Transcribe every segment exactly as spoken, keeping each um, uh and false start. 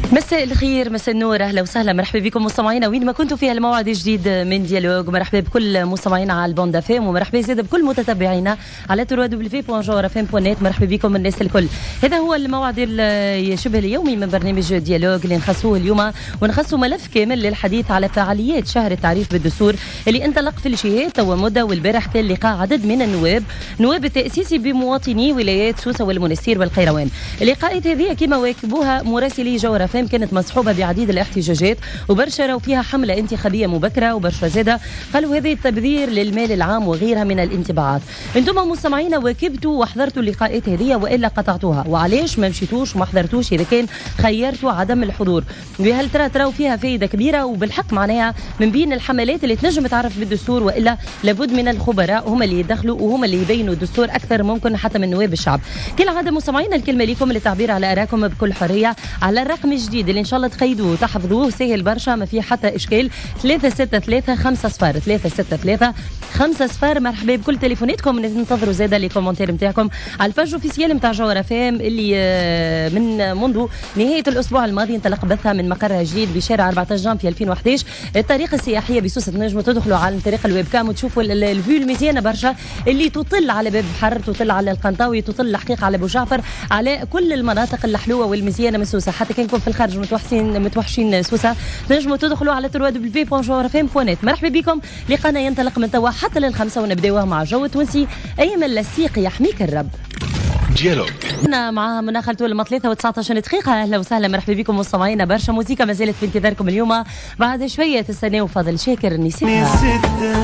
مساء الخير، مساء النور، اهلا وسهلا، مرحبا بكم مستمعينا وين ما كنتوا في الموعد الجديد من ديالوج. ومرحبا بكل مستمعينا على البوند اف ام، ومرحبا زيد بكل متتبعينا على دبليو دبليو دبليو دوت جوهر اف ام دوت نت. مرحبا بكم الناس الكل. هذا هو الموعد شبه اليومي من برنامج ديالوج اللي نخصوه اليوم، ونخصوا ملف كامل للحديث على فعاليات شهر التعريف بالدستور اللي انطلق في الجهات توا مده. والبارح كان لقاء عدد من النواب، نواب التاسيسي بمواطني ولايات سوسه والمنستير والقيروان. اللقاءات هذه كما واكبوها مراسلي جوهر اف ام كانت مصحوبه بعديد الاحتجاجات، وبرشا راو فيها حمله انتخابيه مبكره، وبرشا زاده قالوا هذه التبذير للمال العام وغيرها من الانطباعات. انتم مستمعين واكبتوا وحضرتوا اللقاءات هذه والا قطعتوها؟ وعلاش ما مشيتوش وما حضرتوش اذا كان خيرتوا عدم الحضور؟ وهل ترى تراو فيها فائده كبيره؟ وبالحق معناها من بين الحملات اللي تنجم تعرف بالدستور، والا لابد من الخبراء هم اللي يدخلوا وهم اللي يبينوا الدستور اكثر ممكن حتى من نواب الشعب. كالعاده مستمعين الكلمه لكم للتعبير على ارائكم بكل حريه على الرقم الجديد اللي ان شاء الله تقيدوه تحفظوه، سهل برشا ما فيه حتى اشكال. ثلاثة ستة ثلاثة خمسة صفر ثلاثة ستة ثلاثة خمسة صفر. مرحبا بكل تليفوناتكم، ننتظروا زاده لي كومنتير نتاعكم على الباج اوفيسيال نتاع جوهر اف ام اللي من منذ نهايه الاسبوع الماضي انطلق بثها من مقرها الجديد بشارع أربعة عشر جانفي ألفين وأحد عشر. الطريقه السياحيه بسوسه، تنجموا تدخلوا على طريق الويب كام وتشوفوا الفيو المزيانه برشا اللي تطل على باب بحر، تطل على القنطاوي، تطل الحقيقه على بوجعفر، على كل المناطق الحلوه والمزيانه من سوسه. حتى كان في الخارج متوحشين متوحشين سوسه تنجموا تدخلوا على دبليو دبليو دبليو دوت جوهر اف ام دوت نت. مرحبا بكم، لقانا ينطلق من توا حتى للخمسه، ونبداوها مع جو تونسي ايمن للسيق يحميك الرب. ديالوج انا معاها من اخر طول ثلاثة وتسعة عشر دقيقه. اهلا وسهلا، مرحبا بكم مستمعينا. برشا موسيقى ما زالت في انتظاركم اليوم، بعد شويه تستناو فضل شاكر نسيتها.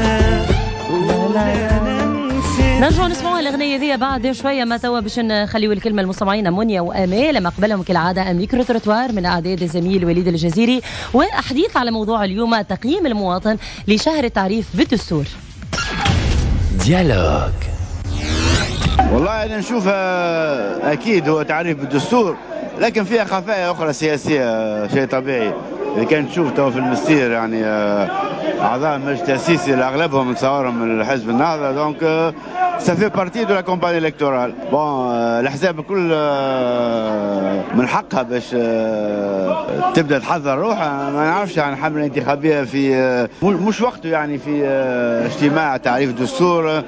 نرجعوا نسمعوا الاغنيه ذي بعد شويه، ما توا باش نخليوا الكلمه المستمعين منيا وامال. لما قبلهم كالعاده ميكرو تروتوار من اعداد الزميل وليد الجزيري، وحديث على موضوع اليوم تقييم المواطن لشهر التعريف بالدستور. ديالوج. والله أنا نشوفها أكيد هو تعريف بالدستور، لكن فيها خفايا أخرى سياسية، شيء طبيعي. إذا كان تشوف تو في المستير يعني أعضاء المجلس التأسيسي أغلبهم نتصورهم من الحزب النهضة، دونك سافي بارتي دو لا كومباني إلكتورال. بون الأحزاب الكل من حقها باش تبدأ تحضر روحها. ما نعرفش عن حملة انتخابية في مش وقته، يعني في اجتماع تعريف الدستور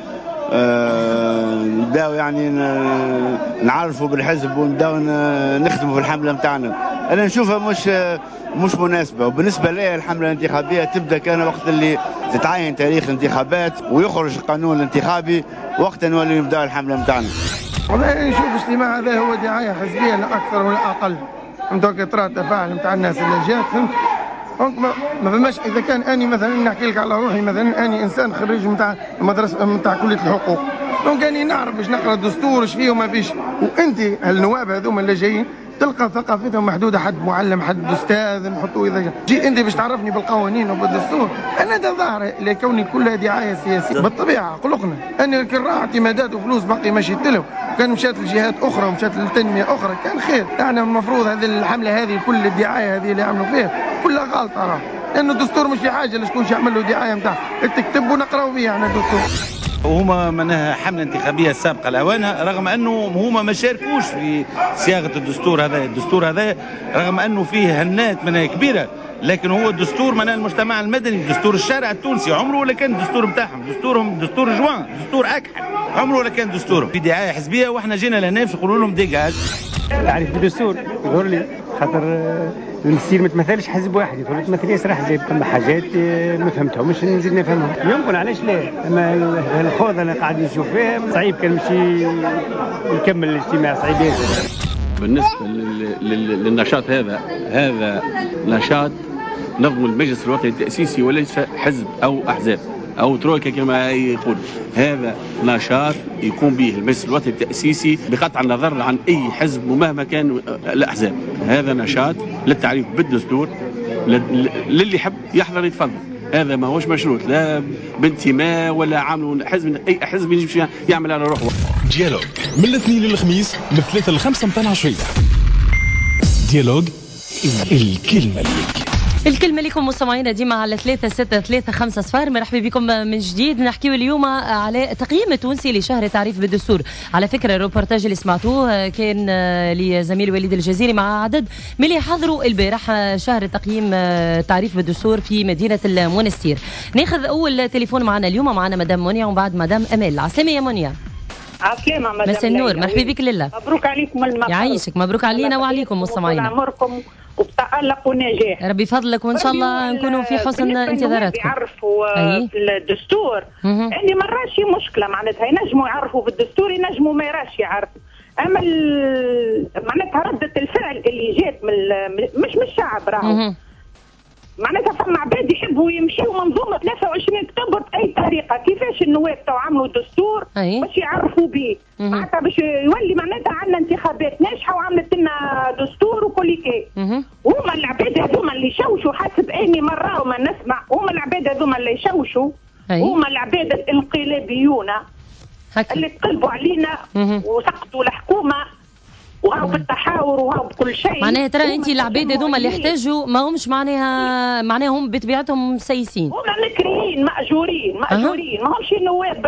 نبداو يعني نعرفوا بالحزب ونبداو نخدموا في الحمله نتاعنا. انا نشوفها مش مش مناسبه. وبالنسبه لي الحمله الانتخابيه تبدا كان وقت اللي تتعين تاريخ الانتخابات ويخرج القانون الانتخابي، وقتا نولي نبداو الحمله نتاعنا. والله انا نشوف الاجتماع هذا هو دعايه حزبيه لا اكثر ولا اقل. فهمت؟ ترى التفاعل نتاع الناس اللي جات، فهمت؟ ما ما فماش. اذا كان اني مثلا نحكي لك على روحي، مثلا اني انسان خريج نتاع مدرسه نتاع كليه الحقوق، دونك اني نعرف باش نقرا الدستور ايش فيه وما فيش. وانت النواب هذوما اللي جايين تلقى ثقافتهم محدوده، حد معلم حد استاذ نحطوه. اذا جي انت باش تعرفني بالقوانين وبالدستور، انا ده ظاهر لكوني كلها دعايه سياسيه بالطبيعه قلقنا. انا كان راح اعتمادات وفلوس باقي مشيت له، كان مشات لجهات اخرى ومشات للتنميه اخرى كان خير. احنا المفروض هذه الحمله هذه كل الدعايه هذه اللي عملوا فيها كلها غلطه، راه لانه الدستور مش في حاجه لشكون يعمل له دعايه نتاع تكتب ونقراو بها احنا الدستور. وهما معناها حمله انتخابيه سابقه لاوانها، رغم انه هما ما شاركوش في صياغه الدستور هذا. الدستور هذا رغم انه فيه هنات منها كبيره، لكن هو الدستور معناها المجتمع المدني، دستور الشارع التونسي. عمره ولا كان الدستور نتاعهم، دستورهم دستور جوان، دستور اكحل، عمره ولا كان دستورهم في دعايه حزبيه. واحنا جينا لهنا نقولوا لهم ديجاج. تعريف بالدستور يظهر لي خاطر المسير ما تمثلش حزب واحد، يظهر تمثل ياسر احزاب. ثم حاجات ما فهمتهمش نزيد نفهمهم، يمكن علاش لا. اما الخوضه اللي قاعد نشوف فيها صعيب، كان مشي يكمل الاجتماع صعيب ياسر. بالنسبه للنشاط هذا، هذا نشاط نظم المجلس الوطني التأسيسي وليس حزب او احزاب او ترويكا كما يقول. هذا نشاط يقوم به المجلس الوطني التأسيسي بقطع النظر عن اي حزب ومهما كان الاحزاب. هذا نشاط للتعريف بالدستور، للي يحب يحضر يتفضل. هذا ما هوش مشروط لا بانتماء ولا عامل حزب، اي حزب يجي يعمل على روحه. ديالوج من الاثنين للخميس من الثلاثة للخمسة متاع العشية. ديالوج الكلمة ليك. الكلمة لكم مستمعينا ديما على ثلاثة ستة ثلاثة خمسة صفار. مرحبا بكم من جديد. نحكيو اليوم على تقييم التونسي لشهر تعريف بالدستور. على فكرة الروبورتاج اللي سمعتوه كان لزميل وليد الجزيري مع عدد من اللي حضروا البارح شهر تقييم تعريف بالدستور في مدينة المنستير. ناخذ أول تليفون معنا اليوم، معنا مدام منيا ومن بعد مدام أمال. عسلامة يا منيا. عسلامة مدام. مساء النور، مرحبا بك لله. مبروك عليكم المبروك. يعيشك، مبروك علينا وعليكم مستمعينا. عمركم وبتألق ونجاح. ربي فضلك وإن شاء الله نكونوا في حسن انتظاراتكم. يعرفوا أي. في الدستور عندي ما راش مشكلة، معناتها ينجموا يعرفوا في الدستور، ينجموا ما يراش يعرفوا. أما معناتها ردة الفعل اللي جات من مش من الشعب راهو، معناتها فما عباد يحبوا يمشيوا منظومه ثلاثة وعشرين اكتوبر باي طريقه. كيفاش النواب تو عملوا الدستور باش يعرفوا به، معناتها باش يولي معناتها عندنا انتخابات ناجحه وعملت لنا دستور وكل كي. هما العباد هذوما اللي يشوشوا، حسب اني مره وما نسمع، هما العباد هذوما اللي يشوشوا، هما العباد الانقلابيون اللي تقلبوا علينا وسقطوا الحكومه وهاو بالتحاور وهاو بكل شيء. معناها ترى انت العباد هذوما اللي يحتاجوا ما همش معناها معناها هم بطبيعتهم مسيسين، هما مكريين مأجورين مأجورين أه. ما همش النواب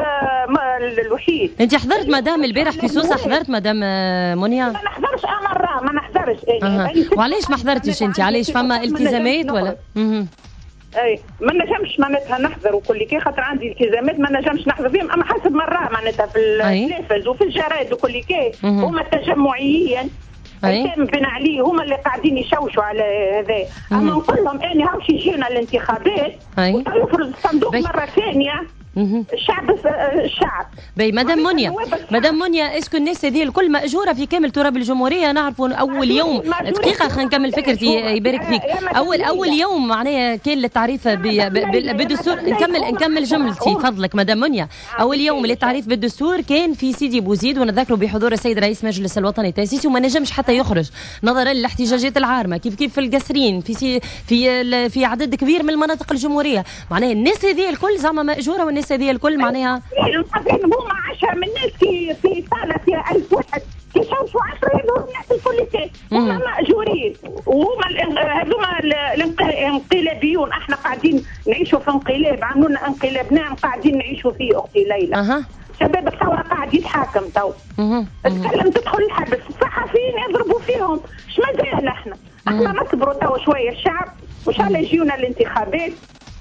الوحيد. انت حضرت مدام البارح في سوسه؟ حضرت مدام منيا؟ ما نحضرش انا مرة ما نحضرش. أه. وعلاش ما حضرتش انت؟ علاش فما التزامات ولا؟ اها اي ما نجمش معناتها نحضر وكل كي، خاطر عندي التزامات ما نجمش نحضر فيهم. اما حسب مرة معناتها في التلفز وفي الجرايد وكل كي هما تجمعيين كان بن عليه هما اللي قاعدين يشوشوا على هذا. اما نقول لهم اني هاوش يجينا الانتخابات ويفرض الصندوق مرة ثانية الشعب الشعب. باي مدام منيا، مدام منيا اسكو الناس هذه الكل مأجورة في كامل تراب الجمهورية؟ نعرفوا أول يوم دقيقة خلينا نكمل فكرتي يبارك فيك. أول أول يوم معناها كان للتعريف بالدستور. نكمل نكمل جملتي فضلك مدام منيا. أول يوم للتعريف بالدستور كان في سيدي بوزيد، ونذكروا بحضور السيد رئيس مجلس الوطني التأسيسي، وما نجمش حتى يخرج نظرا للاحتجاجات العارمة كيف كيف في القصرين في سي في في عدد كبير من المناطق الجمهورية. معناها الناس هذه الكل زعما مأجورة، والناس هذه الكل معناها هما عشرة من الناس في في صالة فيها ألف واحد يشوفوا عشرة يدور الناس الكل كيف هما مأجورين. وهما هذوما الانقلابيون. احنا قاعدين نعيشوا في انقلاب، عملوا لنا انقلاب نعم قاعدين نعيشوا فيه اختي ليلى. أه. شباب الثوره قاعد يتحاكم تو. تتكلم تدخل الحبس، الصحفيين يضربوا فيهم. اش مازال احنا احنا نصبروا تو شويه الشعب وان شاء الله يجيونا الانتخابات.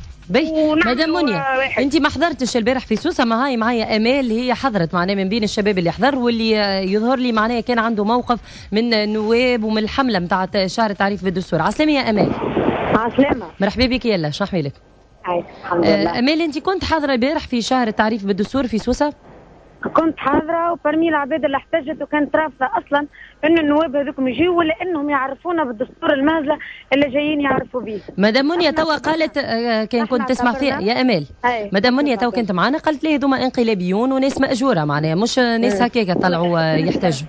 بي مدام منيا انت ما حضرتش البارح في سوسه؟ ما هاي معايا امال هي حضرت معناها من بين الشباب اللي حضر، واللي يظهر لي معناها كان عنده موقف من النواب ومن الحمله نتاع شهر التعريف بالدستور. عسلامة يا امال. عسلامة. مرحبا بك يلا شو احوالك؟ الحمد لله. امال انت كنت حاضره البارح في شهر التعريف بالدستور في سوسه؟ كنت حاضره، وبرمي العباد اللي احتجت وكانت رافضه اصلا ان النواب هذوكم يجيوا ولا انهم يعرفونا بالدستور المهزله اللي جايين يعرفوا به. مدام منيا توا قالت كان كنت تسمع فيها يا امال. مدام منيا توا كنت معنا قالت لي هذوما انقلابيون وناس ماجوره معناها مش ناس هكاك طلعوا يحتاجوا.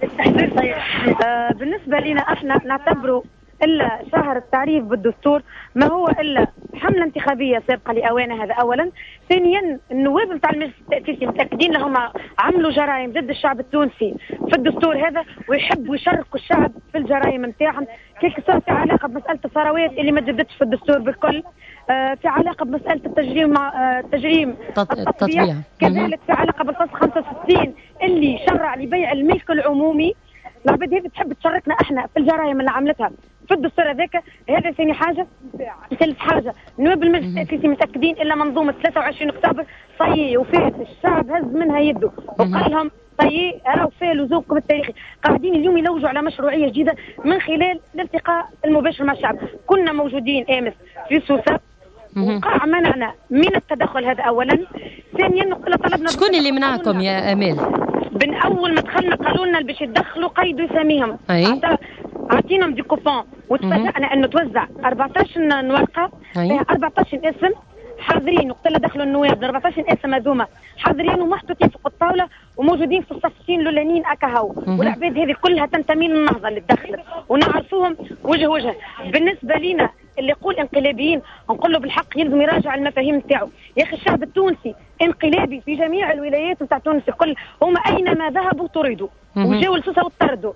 آه بالنسبه لنا احنا نعتبروا الا شهر التعريف بالدستور ما هو الا حمله انتخابيه سابقه لاوانها. هذا اولا. ثانيا النواب نتاع المجلس التاسيسي متاكدين لهم عملوا جرائم ضد الشعب التونسي في الدستور هذا، ويحبوا يشركوا الشعب في الجرائم نتاعهم، كيف صار في علاقه بمساله الثروات اللي ما تجددش في الدستور بالكل، آه في علاقه بمساله التجريم مع آه تجريم التطبيع، كذلك في علاقه بالفصل خمسة وستين اللي شرع لبيع الملك العمومي. العباد هذه تحب تشاركنا احنا في الجرائم اللي عملتها في الدستور هذاك. هذا ثاني حاجه. ثالث حاجه نواب المجلس التاسيسي متاكدين الا منظومه ثلاثة وعشرين اكتوبر صي وفات الشعب هز منها يده وقال لهم صي راهو فيها لزومكم التاريخي. قاعدين اليوم يلوجوا على مشروعيه جديده من خلال الالتقاء المباشر مع الشعب. كنا موجودين امس في سوسه وقع منعنا من التدخل. هذا اولا. ثانيا طلبنا شكون اللي منعكم يا امال؟ من اول ما دخلنا قالوا لنا باش يدخلوا قيدوا اساميهم. اعطيناهم دي كوبون وتفاجئنا انه توزع أربعطاش ورقه فيها أربعطاش اسم حاضرين. وقت اللي دخلوا النواب أربعطاش اسم هذوما حاضرين ومحطوطين فوق الطاوله وموجودين في الصفين الاولانيين اكاهو. والعباد هذه كلها تنتمي للنهضه اللي دخلت ونعرفوهم وجه وجه. بالنسبه لنا اللي يقول انقلابيين نقول له بالحق يلزم يراجع المفاهيم نتاعو. يا اخي الشعب التونسي انقلابي في جميع الولايات نتاع تونس الكل، هما اينما ذهبوا طردوا وجاوا لسوسه وطردوا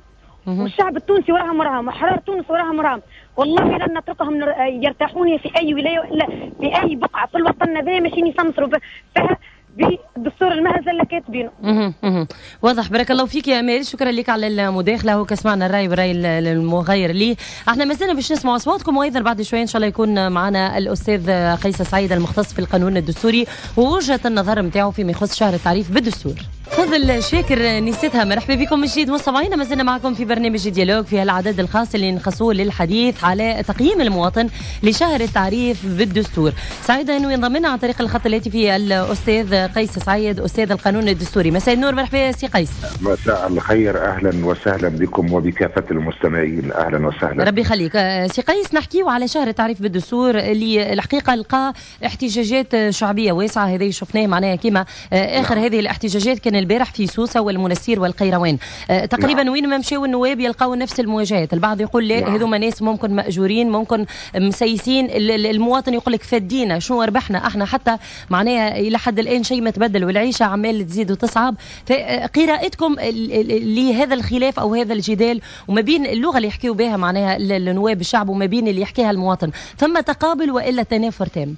والشعب التونسي وراها مرهم، وحرار تونس وراها مرهم. والله لن نتركهم يرتاحون في اي ولايه ولا في اي بقعه في الوطن هذا ماشيين يسمسروا فيها بالدستور المهزل اللي كاتبينه. واضح. بارك الله فيك يا امال، شكرا لك على المداخله وكسمعنا الراي والراي المغاير لي. احنا ما زلنا باش نسمعوا اصواتكم، وايضا بعد شوي ان شاء الله يكون معنا الاستاذ قيس سعيد المختص في القانون الدستوري ووجهه النظر نتاعو فيما يخص شهر التعريف بالدستور. فضل شاكر نسيتها، مرحبا بكم من جديد مستمعينا. ما زلنا معكم في برنامج ديالوج في العدد الخاص اللي نخصوه للحديث على تقييم المواطن لشهر التعريف بالدستور. سعيدة انه ينضم لنا عن طريق الخط الهاتفي الاستاذ قيس سعيد استاذ القانون الدستوري. مساء النور، مرحبا يا سي قيس. مساء الخير، اهلا وسهلا بكم وبكافه المستمعين، اهلا وسهلا. ربي يخليك سي قيس. نحكيو على شهر التعريف بالدستور اللي الحقيقه لقى احتجاجات شعبيه واسعه، هذه شفناه معناها كيما اخر نعم. هذه الاحتجاجات كان البارح في سوسه والمنستير والقيروان. تقريبا نعم. وين ما مشاو النواب يلقاو نفس المواجهات. البعض يقول لا نعم. هذوما ناس ممكن ماجورين ممكن مسيسين، المواطن يقول لك فدينا شنو ربحنا احنا، حتى معناها الى حد الان شيء ما تبدل والعيشه عمال تزيد وتصعب. فقراءتكم لهذا الخلاف او هذا الجدال وما بين اللغه اللي يحكيوا بها معناها النواب الشعب وما بين اللي يحكيها المواطن، ثم تقابل والا تنافر تام؟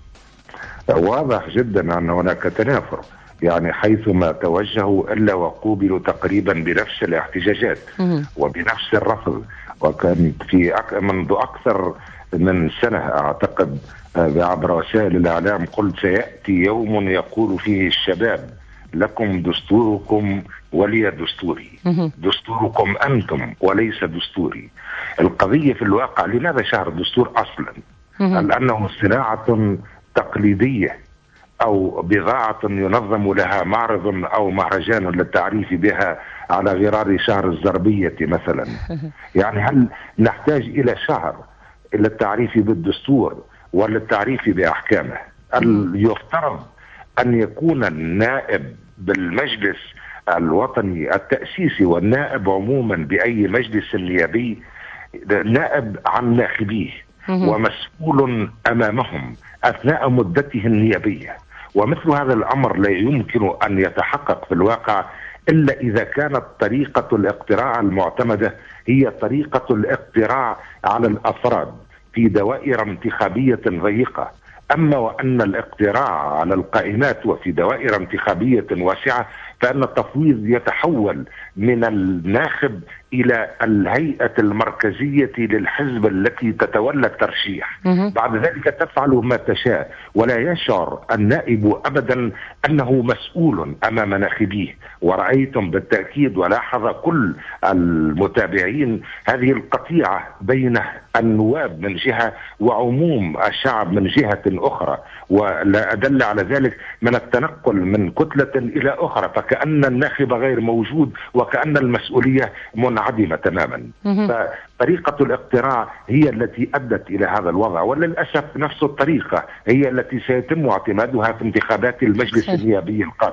واضح جدا ان هناك تنافر، يعني حيثما توجهوا الا وقوبلوا تقريبا بنفس الاحتجاجات وبنفس الرفض. وكان في أك... منذ اكثر من سنه اعتقد عبر وسائل الاعلام قلت سياتي يوم يقول فيه الشباب لكم دستوركم ولي دستوري، دستوركم انتم وليس دستوري. القضيه في الواقع لماذا شهر الدستور اصلا؟ لانه صناعه تقليديه أو بضاعة ينظم لها معرض أو مهرجان للتعريف بها على غرار شهر الزربية مثلا. يعني هل نحتاج إلى شهر إلى التعريف بالدستور ولا التعريف بأحكامه؟ يفترض أن يكون النائب بالمجلس الوطني التأسيسي والنائب عموما بأي مجلس نيابي نائب عن ناخبيه ومسؤول أمامهم أثناء مدته النيابية. ومثل هذا الأمر لا يمكن أن يتحقق في الواقع إلا إذا كانت طريقة الاقتراع المعتمدة هي طريقة الاقتراع على الأفراد في دوائر انتخابية ضيقة. أما وأن الاقتراع على القائمات وفي دوائر انتخابية واسعة فإن التفويض يتحول من الناخب إلى الهيئة المركزية للحزب التي تتولى الترشيح. بعد ذلك تفعل ما تشاء ولا يشعر النائب أبدا أنه مسؤول أمام ناخبيه. ورأيتم بالتأكيد ولاحظ كل المتابعين هذه القطيعة بين النواب من جهة وعموم الشعب من جهة أخرى، ولا أدل على ذلك من التنقل من كتلة إلى أخرى، فكأن الناخب غير موجود وكأن المسؤولية منعدمة تماما. فطريقة الاقتراع هي التي أدت إلى هذا الوضع، وللأسف نفس الطريقة هي التي سيتم اعتمادها في انتخابات المجلس النيابي القادم.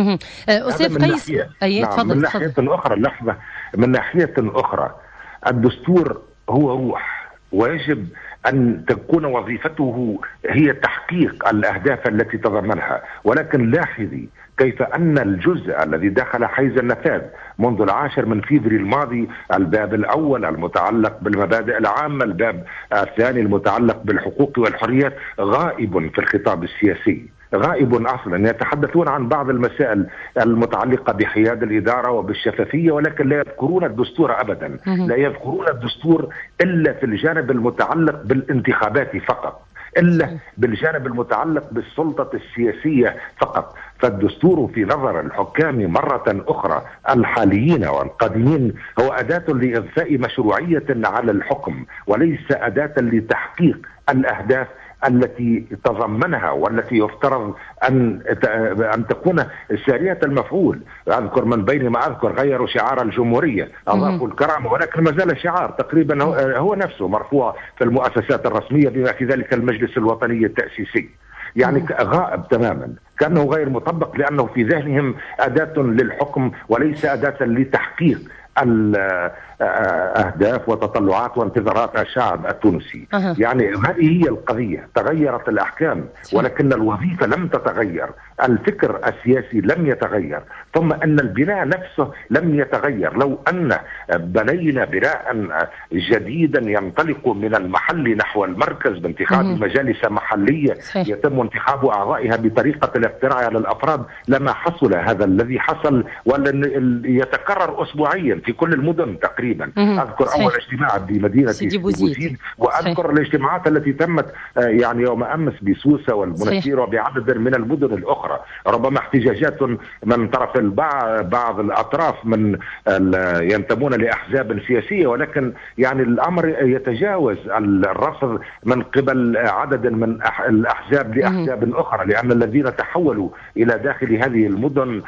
أستاذ قيس أي نعم. تفضل. من ناحية أخرى لحظة من ناحية أخرى الدستور هو روح، ويجب أن تكون وظيفته هي تحقيق الأهداف التي تضمنها. ولكن لاحظي كيف أن الجزء الذي دخل حيز النفاذ منذ العاشر من فبراير الماضي، الباب الأول المتعلق بالمبادئ العامة، الباب الثاني المتعلق بالحقوق والحريات، غائب في الخطاب السياسي، غائب أصلا. يتحدثون عن بعض المسائل المتعلقة بحياد الإدارة وبالشفافية، ولكن لا يذكرون الدستور أبدا. لا يذكرون الدستور إلا في الجانب المتعلق بالانتخابات فقط، إلا بالجانب المتعلق بالسلطة السياسية فقط. فالدستور في نظر الحكام مرة أخرى الحاليين والقادمين هو أداة لإضفاء مشروعية على الحكم، وليس أداة لتحقيق الأهداف التي تضمنها والتي يفترض أن أن تكون سارية المفعول. أذكر من بين ما أذكر غيروا شعار الجمهورية، أضافوا الكرامة، ولكن ما زال شعار تقريبا هو نفسه مرفوع في المؤسسات الرسمية بما في ذلك المجلس الوطني التأسيسي. يعني غائب تماما، كأنه غير مطبق، لأنه في ذهنهم أداة للحكم وليس أداة لتحقيق الأهداف وتطلعات وانتظارات الشعب التونسي. أه. يعني هذه هي القضية. تغيرت الأحكام ولكن الوظيفة لم تتغير. الفكر السياسي لم يتغير، ثم أن البناء نفسه لم يتغير. لو أن بنينا بناء جديدا ينطلق من المحل نحو المركز بانتخاب مجالس محلية يتم انتخاب أعضائها بطريقة الاقتراع على الأفراد لما حصل هذا الذي حصل، ولن يتكرر أسبوعيا في كل المدن تقريبا. أذكر صحيح. أول اجتماع بمدينة سيدي بوزيد، وأذكر صحيح. الاجتماعات التي تمت يعني يوم أمس بسوسة والمنستير وبعدد من المدن الأخرى. ربما احتجاجات من طرف البعض بعض الأطراف من ينتمون لأحزاب سياسية، ولكن يعني الأمر يتجاوز الرفض من قبل عدد من الأحزاب لأحزاب أخرى، لأن الذين تحولوا إلى داخل هذه المدن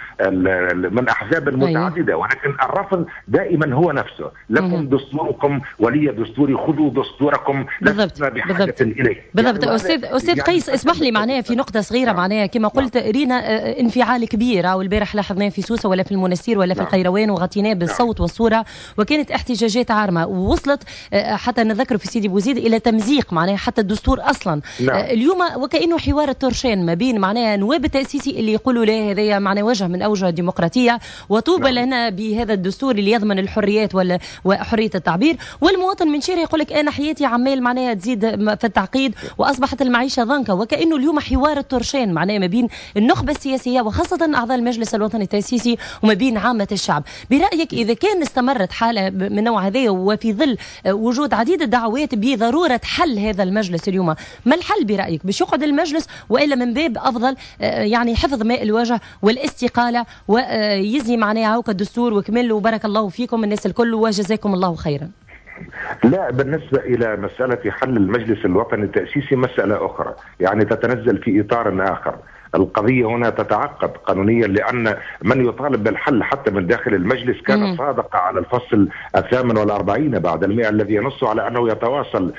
من أحزاب متعددة، ولكن الرفض دائما هو نفسه. لكم دستوركم ولي دستوري، خذوا دستوركم لسنا بحاجة إليه. بالضبط. يعني أستاذ أستاذ يعني قيس، اسمح لي معناها في نقطة صغيرة، معناها كما قلت رينا انفعال كبير، أو البارح لاحظناه في سوسة ولا في المنستير ولا في القيروان، وغطيناه بالصوت والصورة، وكانت احتجاجات عارمة، ووصلت حتى نذكر في سيدي بوزيد إلى تمزيق معناها حتى الدستور أصلا. نعم. اليوم وكأنه حوار التورشين ما بين معناها نواب التأسيسي اللي يقولوا لا هذا معناه وجه من أوجه الديمقراطية وطوبى نعم. لنا بهذا الدستور اللي يضمن الحريات وحرية التعبير، والمواطن من شارع يقول لك أنا حياتي عمال معناها تزيد في التعقيد وأصبحت المعيشة ضنكة. وكأنه اليوم حوار التورشين معناه ما بين النخبة السياسية وخاصة أعضاء المجلس الوطني التأسيسي وما بين عامة الشعب. برأيك إذا كان استمرت حالة من نوع هذا وفي ظل وجود عديد الدعوات بضرورة حل هذا المجلس اليوم، ما الحل برأيك؟ باش يقعد المجلس وإلا من باب أفضل يعني حفظ ماء الوجه والاستقالة ويزي معناها عوك الدستور وكمل وبارك الله فيكم الناس الكل وجزاكم الله خيرا؟ لا، بالنسبة إلى مسألة حل المجلس الوطني التأسيسي مسألة أخرى، يعني تتنزل في إطار آخر. القضية هنا تتعقد قانونيا، لأن من يطالب بالحل حتى من داخل المجلس كان مم. صادق على الفصل الثامن والأربعين بعد المئة الذي ينص على أنه يتواصل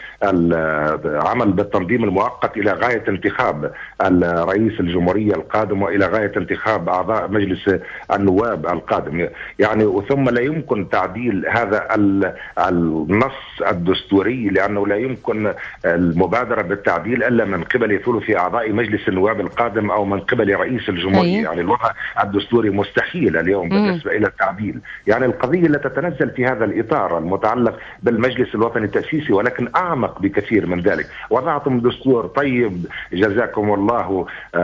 العمل بالتنظيم المؤقت إلى غاية انتخاب الرئيس الجمهورية القادم وإلى غاية انتخاب أعضاء مجلس النواب القادم. يعني ثم لا يمكن تعديل هذا النص الدستوري، لأنه لا يمكن المبادرة بالتعديل إلا من قبل ثلث أعضاء مجلس النواب القادم أو من قبل رئيس الجمهورية. أيه. يعني الوضع الدستوري مستحيل اليوم بالنسبة إلى التعديل. يعني القضية لا تتنزل في هذا الإطار المتعلق بالمجلس الوطني التأسيسي، ولكن أعمق بكثير من ذلك. وضعتم دستور طيب جزاكم الله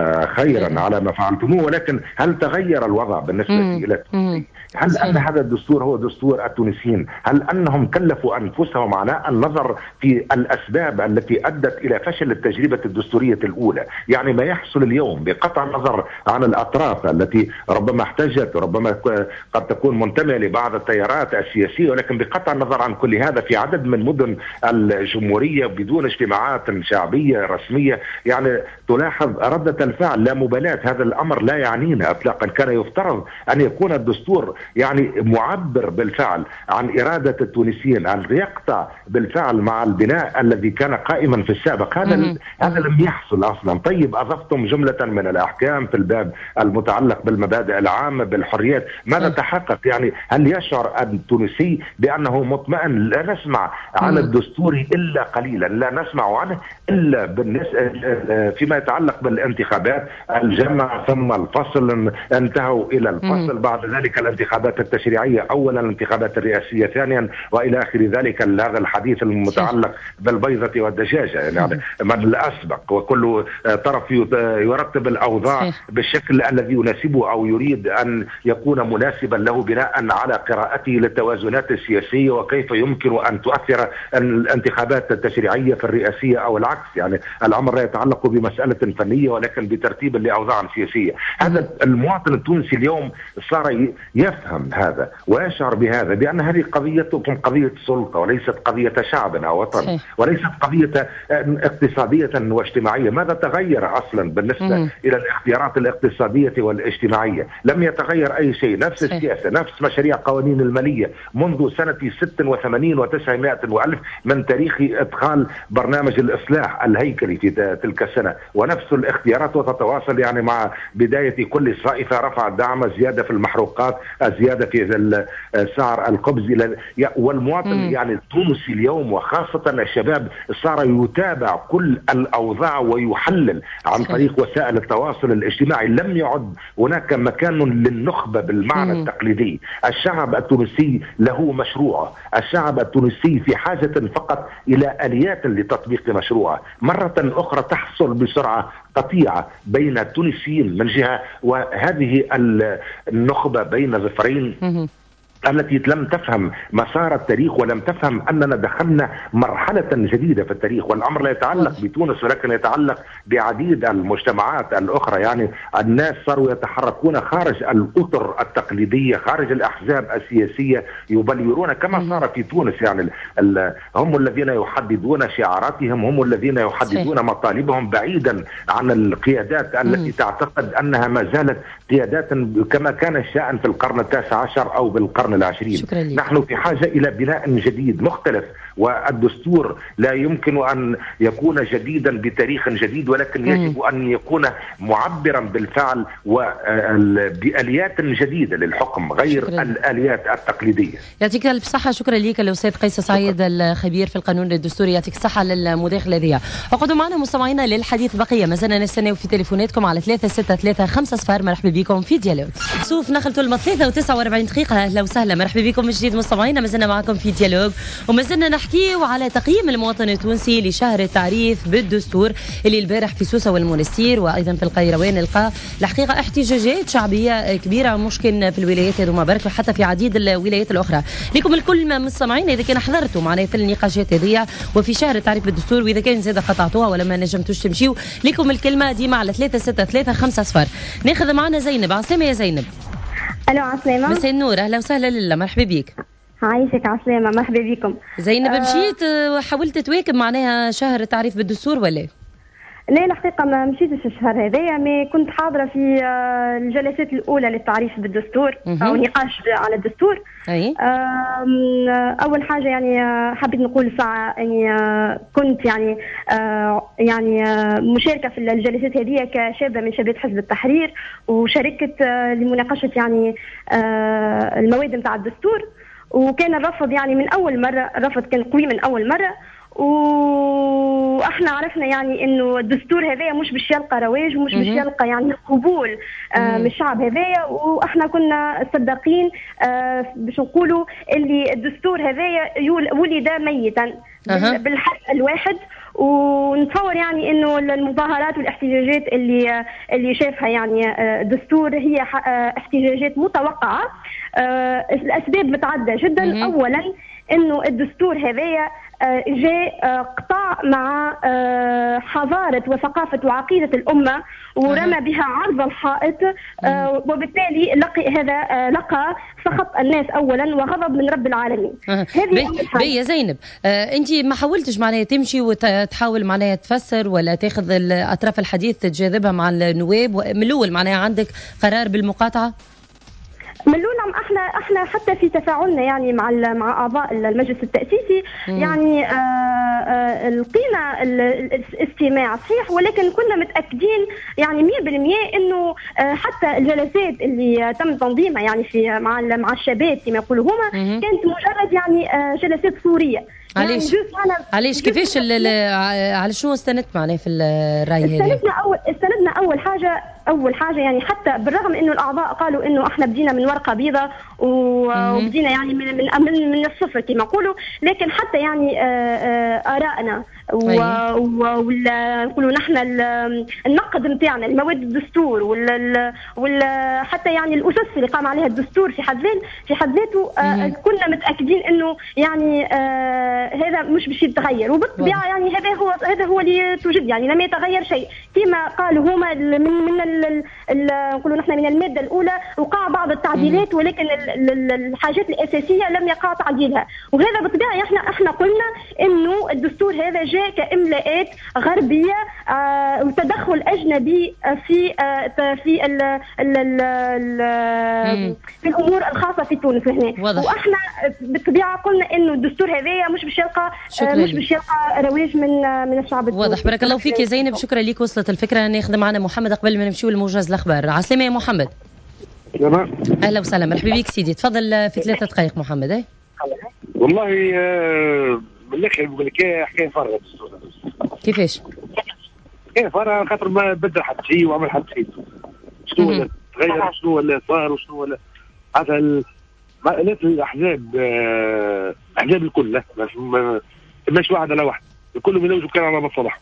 خيرا على ما فعلتموه، ولكن هل تغير الوضع بالنسبة مم. إلى التونسي؟ هل أن هذا الدستور هو دستور التونسيين؟ هل أنهم كلفوا أنفسهم على النظر في الأسباب التي أدت إلى فشل التجربة الدستورية الأولى؟ يعني ما يحصل اليوم بقطع النظر عن الأطراف التي ربما احتجت وربما قد تكون منتمية لبعض التيارات السياسية، ولكن بقطع النظر عن كل هذا في عدد من مدن الجمهورية بدون اجتماعات شعبية رسمية، يعني تلاحظ ردة الفعل لا مبالاة. هذا الأمر لا يعنينا إطلاقا. كان يفترض أن يكون الدستور يعني معبر بالفعل عن إرادة التونسيين، أن يقطع بالفعل مع البناء الذي كان قائما في السابق. هذا هذا لم يحصل أصلا. طيب، أضفتم جملة من الأحكام في الباب المتعلق بالمبادئ العامة بالحريات. ماذا تحقق؟ يعني هل يشعر التونسي بأنه مطمئن؟ لا نسمع عن الدستور إلا قليلا، لا نسمع عنه إلا بالنسبة فيما يتعلق بالانتخابات، الجمع ثم الفصل، انتهوا إلى الفصل، بعد ذلك الانتخابات التشريعية أولا، الانتخابات الرئاسية ثانيا، وإلى آخر ذلك هذا الحديث المتعلق بالبيضة والدجاجة، يعني من الأسبق، وكل طرف يرتب الأوضاع بالشكل الذي يناسبه أو يريد أن يكون مناسبا له بناء على قراءته للتوازنات السياسية وكيف يمكن أن تؤثر الانتخابات التشريعية في الرئاسية أو العكس. يعني الأمر لا يتعلق بمسألة فنية ولكن بترتيب لأوضاع سياسية. هذا المواطن التونسي اليوم صار يفهم هذا ويشعر بهذا، بأن هذه قضيتكم قضية سلطة وليست قضية شعب أو وطن، وليست قضية اقتصادية واجتماعية. ماذا تغير أصلا بالنسبة مم. إلى الاختيارات الاقتصادية والاجتماعية؟ لم يتغير أي شيء. نفس السياسة، نفس مشاريع قوانين المالية منذ سنة ستة وثمانين وتسعمائة وألف من تاريخ إدخال برنامج الإصلاح الهيكلي في تلك السنة، ونفس الاختيارات وتتواصل يعني مع بداية كل صائفة رفع الدعم، زيادة في المحروقات، زيادة في سعر الخبز. والمواطن مم. يعني التونسي اليوم وخاصة الشباب صار يتابع كل الأوضاع ويحلل عن طريق وسائل التواصل الاجتماعي لم يعد هناك مكان للنخبة بالمعنى مم. التقليدي. الشعب التونسي له مشروعه، الشعب التونسي في حاجة فقط إلى آليات لتطبيق مشروعه. مرة أخرى تحصل بسرعة قطيعة بين التونسيين من جهة وهذه النخبة بين ظفرين التي لم تفهم مسار التاريخ ولم تفهم أننا دخلنا مرحلة جديدة في التاريخ، والأمر لا يتعلق بتونس ولكن يتعلق بعديد المجتمعات الأخرى. يعني الناس صاروا يتحركون خارج الأطر التقليدية، خارج الأحزاب السياسية، يبلورون كما صار في تونس. يعني هم الذين يحددون شعاراتهم، هم الذين يحددون مطالبهم بعيدا عن القيادات التي تعتقد أنها ما زالت قيادات كما كان الشأن في القرن التاسع عشر أو بالقرن العشرين. نحن في حاجة إلى بناء جديد مختلف، والدستور لا يمكن أن يكون جديدا بتاريخ جديد، ولكن يجب أن يكون معبرا بالفعل وبآليات جديدة للحكم غير شكرا. الآليات التقليدية. يعطيك الف صحة. شكرا لك الأستاذ قيس سعيد الخبير في القانون الدستوري. يعطيك الصحة للمداخلة ذي. اقعدوا معنا مستمعينا للحديث بقية، ما زلنا نستناو في تليفوناتكم على ثلاثة ستة ثلاثة خمسة صفر. مرحبا بكم في ديالوج. سوف نخلطوا الم ثلاثة وتسعة وأربعين دقيقة. أهلا وسهلا، مرحبا بكم من جديد مستمعينا. ما زلنا معكم في ديالوج وما زلنا نحكيو على تقييم المواطن التونسي لشهر التعريف بالدستور اللي البارح في سوسة والمنستير وأيضا في القيروان لقى الحقيقة احتجاجات شعبية كبيرة، مشكل في الولايات هذوما برك وحتى في عديد الولايات الأخرى. لكم الكل مستمعين إذا كان حضرتوا معنا في النقاشات هذه وفي شهر التعريف بالدستور، وإذا كان زاد قطعتوها ولا ما نجمتوش تمشيو، لكم الكلمة ديما على ثلاثة ستة ثلاثة خمسة صفر. ناخذ معنا زينب. عسلامة يا زينب. الو عسلامة. مساء النور، اهلا وسهلا. لله مرحبا بك. عايشك عسلامة، مرحبا بكم. زينب أه مشيت وحاولت تواكب معناها شهر التعريف بالدستور ولا؟ لا الحقيقة ما مشيتش الشهر هذايا، ما كنت حاضرة في الجلسات الأولى للتعريف بالدستور أو نقاش على الدستور. أي. أول حاجة يعني حبيت نقول ساعة يعني كنت يعني يعني مشاركة في الجلسات هذه كشابة من شباب حزب التحرير، وشاركت لمناقشة يعني المواد نتاع الدستور، وكان الرفض يعني من أول مرة، الرفض كان قوي من أول مرة، واحنا عرفنا يعني انه الدستور هذايا مش باش يلقى رواج ومش باش يلقى يعني قبول آه من الشعب هذايا، واحنا كنا صدقين آه باش نقولوا اللي الدستور هذايا ولد ميتا بالحرف الواحد. ونتصور يعني انه المظاهرات والاحتجاجات اللي اللي شافها يعني الدستور هي احتجاجات متوقعه. آه الاسباب متعدده جدا. اولا انه الدستور هذايا جاء قطاع مع حضارة وثقافة وعقيدة الأمة ورمى بها عرض الحائط، وبالتالي لقي هذا لقى سخط الناس أولا وغضب من رب العالمين. هذه بي يا زينب، أنت ما حاولتش معناها تمشي وتحاول معناها تفسر ولا تاخذ الأطراف الحديث تجاذبها مع النواب؟ من الأول معناها عندك قرار بالمقاطعة؟ من الأول احنا احنا حتى في تفاعلنا يعني مع مع اعضاء المجلس التاسيسي مم. يعني آآ آآ القينا الاستماع صحيح، ولكن كنا متاكدين يعني مية بالمية انه حتى الجلسات اللي تم تنظيمها يعني في مع مع الشباب كما يقولوا هما كانت مجرد يعني جلسات صوريه. علاش يعني علاش كيفاش على شنو استندت معناه في الراي هذا؟ استندنا اول استندنا اول حاجه اول حاجه يعني حتى بالرغم انه الاعضاء قالوا انه احنا بدينا من ورقه بيضاء وبدينا يعني من من من, من الصفر كما يقولوا، لكن حتى يعني ارائنا ولا نقولوا نحن النقد نتاعنا المواد الدستور ولا ولا حتى يعني الاسس اللي قام عليها الدستور في حد ذاته في حد ذاته كنا متاكدين انه يعني هذا مش باش يتغير، وبالطبيعه يعني هذا هو هذا هو اللي توجد يعني لم يتغير شيء كما قالوا هما من من نقولوا نحن من الماده الاولى وقع بعض التعديلات، ولكن الحاجات الاساسيه لم يقع تعديلها، وهذا بالطبيعه احنا احنا قلنا انه الدستور هذا جاء كاملاءات غربيه آه وتدخل اجنبي في آه في ال ال ال في الامور الخاصه في تونس هنا، واحنا بالطبيعه قلنا انه الدستور هذايا مش باش يلقى آه مش باش يلقى رواج من آه من الشعب التونسي. واضح. بارك الله فيك يا زينب، شكرا لك. وصلت الفكره. ناخذ معنا محمد قبل ما نمشيو لموجز الاخبار. عسلامة يا محمد. تمام. اهلا وسهلا، مرحبا بك سيدي. تفضل في ثلاثة دقائق محمد. اي والله آه بالاخر بقول لك حكايه فارغه الدستور. كيفاش؟ كيف انا خاطر ما بدل حتى شيء وعمل حتى شيء. شنو اللي تغير وشنو اللي صار وشنو اللي حتى ال... الاحزاب آه... احزاب الكل لا ما مش واحد على واحد الكل بيلوجوا كان على مصلحه.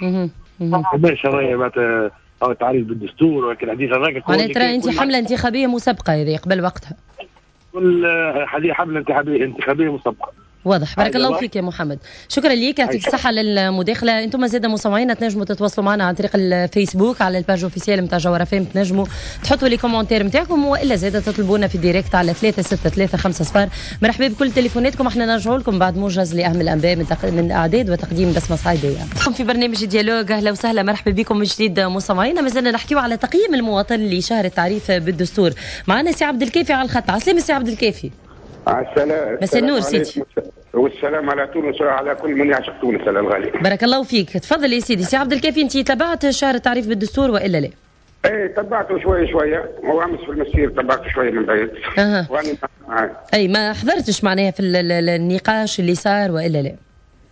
ماشي هذايا معناتها او تعريف بالدستور ولكن الحديث هذاك معناتها ترى انت حمله انتخابيه مسبقه هذه قبل وقتها. كل هذه حمله انتخابيه انتخابيه مسبقه. واضح. بارك الله فيك يا محمد، شكرا ليك، يعطيك الصحة للمداخلة. انتم زاده مستمعينا تنجموا تتواصلوا معنا عن طريق الفيسبوك على الباج اوفيسيال نتاع جوهر اف ام، تنجموا تحطوا لي كومنتير نتاعكم، والا زاده تطلبونا في الديريكت على ثلاثة ستة ثلاثة خمسة صفر. مرحبا بكل تليفوناتكم، احنا نرجعوا لكم بعد موجز لاهم الانباء من تق... من اعداد وتقديم بسمة صعيدية. في برنامج ديالوج، اهلا وسهلا، مرحبا بكم من جديد مستمعينا. مازلنا نحكيو على تقييم المواطن لشهر التعريف بالدستور. معنا سي عبد الكافي على الخط. عسلامة سي عبد الكافي. السلام. مساء النور سيدي. والسلام على تونس وعلى كل من يعشق تونس الغالي. بارك الله فيك، تفضل يا سيدي. سي عبد الكافي، انت تبعت شهر التعريف بالدستور والا لا؟ ايه تبعته شويه شويه، هو امس في المسير تبعته شويه من بعيد. اها. وانا معي. اي ما حضرتش معناها في النقاش اللي صار والا لا؟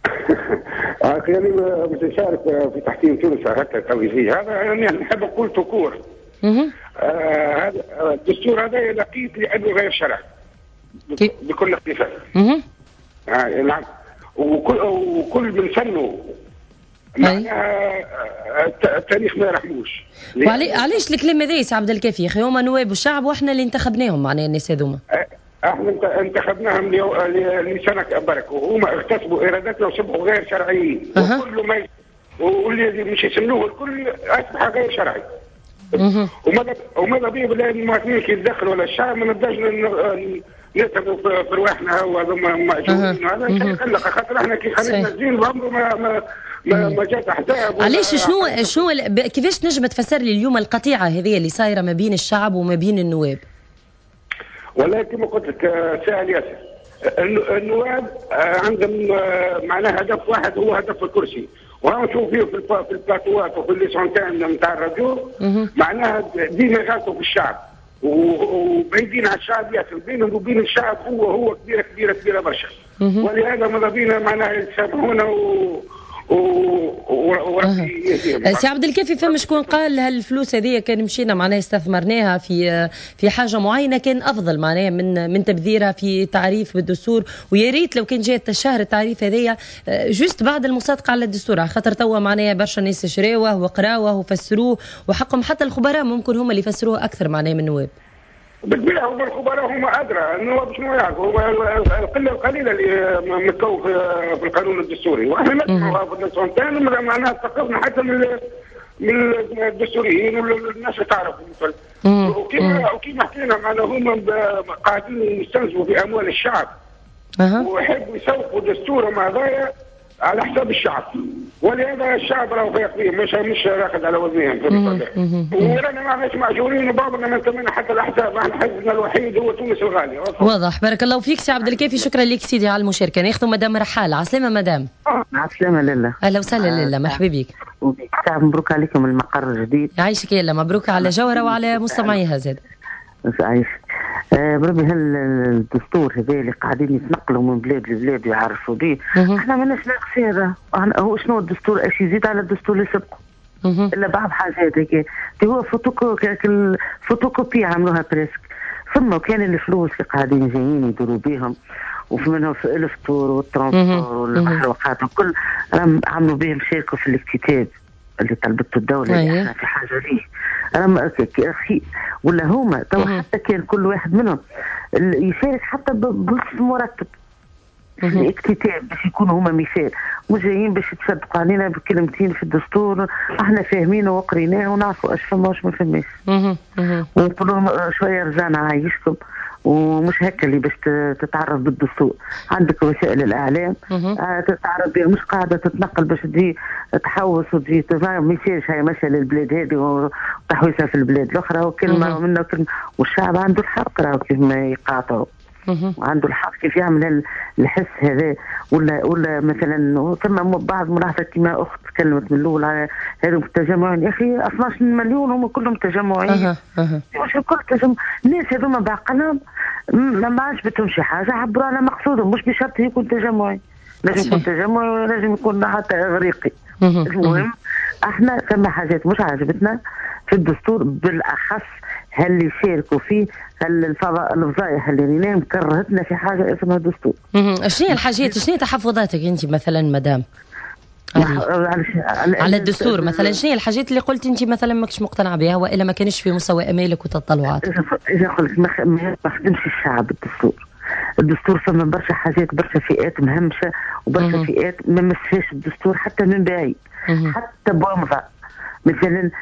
يعني مش نشارك في تحكيم تونس هكا توجيه، هذا يعني نحب نقول تكور. اها. هذا الدستور هذا لقيت لانه غير شرعي. بكل اختلاف. اها. آه نعم. وكل وكل من سنه معناها التاريخ ما يرحموش. وعلي علاش الكلام هذا يا سي عبد الكافي؟ يا اخي هما نواب الشعب واحنا اللي انتخبناهم معناها الناس هذوما. احنا انتخبناهم لسنه برك وهما اغتصبوا ارادتنا وصبحوا غير شرعيين. أه. وكل ما واللي مش يسموه الكل اصبح غير شرعي. وماذا وماذا بيه بلا المواطنين كي يتدخلوا ولا الشعب ما نبداش نتبعوا في رواحنا وهذوما ماجورين. هذا شيء يقلق خاطر احنا كي خلينا الزين بعمره ما ما ما, ما جات احزاب. علاش شنو شنو كيفاش نجم تفسر لي اليوم القطيعه هذه اللي صايره ما بين الشعب وما بين النواب؟ والله كما قلت لك سهل ياسر. النواب عندهم معناه هدف واحد هو هدف الكرسي، وهم نشوف فيه في البلاتوات وفي الليسونتين نتاع الراديو معناها ديما يغلطوا في الشعب وبعيدين على الشعب ياسر، بينهم وبين الشعب هو هو كبيره كبيره كبيره برشا. ولهذا ماذا بينا معناها يسامحونا و سي عبد الكافي، فما شكون قال هالفلوس هذه كان مشينا معناها استثمرناها في في حاجه معينه كان افضل معناها من من تبذيرها في تعريف بالدستور، ويا ريت لو كان جات الشهر التعريف هذايا جوست بعد المصادقه على الدستور، على خاطر توا معناها برشا ناس شراوه وقراوه وفسروه، وحقهم حتى الخبراء ممكن هما اللي يفسروه اكثر معناها من النواب. بالطبيعه هما الخبراء هما ادرى، النواب شنو يعرفوا؟ هو القله القليله اللي متكون في القانون الدستوري، واحنا نسمعوا في الليسونتين معناها ثقفنا حتى من من الدستوريين والناس اللي تعرف مثلا. وكيما وكيما حكينا معناها هما قاعدين يستنزفوا في اموال الشعب. أه. ويحبوا يسوقوا دستورهم هذايا على حساب الشعب، ولهذا الشعب راهو فايق فيه مش مش راقد على وزنهم في الصدر. ورانا ما عادش معجورين وبعضنا ما نتمنى حتى الاحزاب، احنا حزبنا الوحيد هو تونس الغالي. واضح. بارك الله فيك سي عبد الكافي، شكرا لك سيدي على المشاركه. ناخذ مدام رحال. عسلامه مدام. عسلامه لله. اهلا وسهلا لله، مرحبا بك. مبروك عليكم المقر الجديد. يعيشك يلا، مبروك على جوهره وعلى مستمعيها زاد. عايش. آه بربي هالدستور هذا اللي قاعدين يتنقلوا من بلاد لبلاد ويعرفوا به، احنا ماناش ناقصين هذا. هو شنو الدستور؟ ايش يزيد على الدستور اللي سبقه؟ الا بعض حاجات هيك هو فوتوكوبي عملوها بريسك. ثم كان الفلوس اللي قاعدين جايين يديروا بهم وفي منهم في الفطور والترانسبور والمحروقات وكل عملوا بهم شاركوا في الاكتتاب اللي طلبته الدوله اللي احنا في حاجه ليه. انا اخي ولا هما تو حتى كان كل واحد منهم يشارك حتى بنص مرتب في الاكتتاب باش يكونوا هما مثال، مش جايين باش يتصدقوا علينا بكلمتين في الدستور احنا فاهمينه وقريناه ونعرفوا اش فما واش ما فماش. ونقولوا شويه رجعنا عايشكم ومش هكا اللي باش تتعرف بالدستور. عندك وسائل الاعلام تتعرف بها، مش قاعده تتنقل باش تجي تحوس وتجي ما يصيرش. هاي ماشيه للبلاد هذه وتحويسها في البلاد الاخرى وكلمه منا وكلمه. والشعب عنده الحق راه كيف ما يقاطعوا، وعنده الحق كيف يعمل الحس هذا. ولا ولا مثلا ثم بعض ملاحظات كما اخت تكلمت من الاول على هذوك التجمعين. يا اخي اثناش مليون هم كلهم تجمعين. مش الكل تجمع. الناس هذوما بعقلهم ما عجبتهم شي حاجه عبروا على مقصودهم، مش بشرط يكون تجمعي. لازم يكون تجمعي ولازم يكون حتى اغريقي. المهم احنا ثم حاجات مش عجبتنا في الدستور، بالاخص اللي شاركوا فيه الفضاء الفضايح اللي ريناهم كرهتنا في حاجه اسمها دستور. شنو هي الحاجات، شنو هي تحفظاتك انت مثلا مدام على, على الدستور مثلا؟ شنو هي الحاجات اللي قلت انت مثلا ماكش مقتنعه بها والا ما كانش في مستوى امالك وتطلعاتك؟ اذا قلت ما خدمش الشعب الدستور. الدستور فما برشا حاجات، برشا فئات مهمشه وبرشا فئات ما مسهاش الدستور حتى من بعيد، حتى بومضه. مثلا